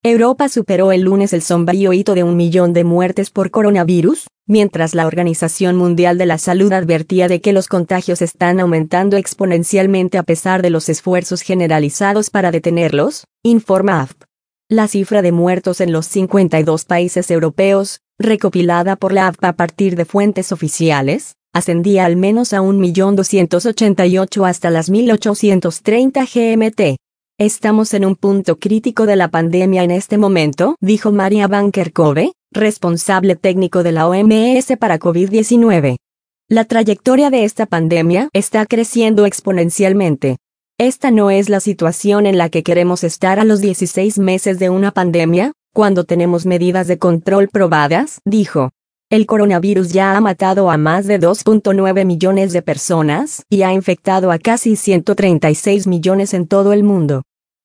Europa superó el lunes el sombrío hito de 1 millón de muertes por coronavirus, mientras la Organización Mundial de la Salud advertía de que los contagios están aumentando exponencialmente a pesar de los esfuerzos generalizados para detenerlos, informa AFP. La cifra de muertos en los 52 países europeos, recopilada por la AFP a partir de fuentes oficiales, ascendía al menos a 1.288.000 hasta las 1.830 GMT. Estamos en un punto crítico de la pandemia en este momento, dijo Maria Van Kerkhove, responsable técnico de la OMS para COVID-19. La trayectoria de esta pandemia está creciendo exponencialmente. Esta no es la situación en la que queremos estar a los 16 meses de una pandemia, cuando tenemos medidas de control probadas, dijo. El coronavirus ya ha matado a más de 2.9 millones de personas y ha infectado a casi 136 millones en todo el mundo.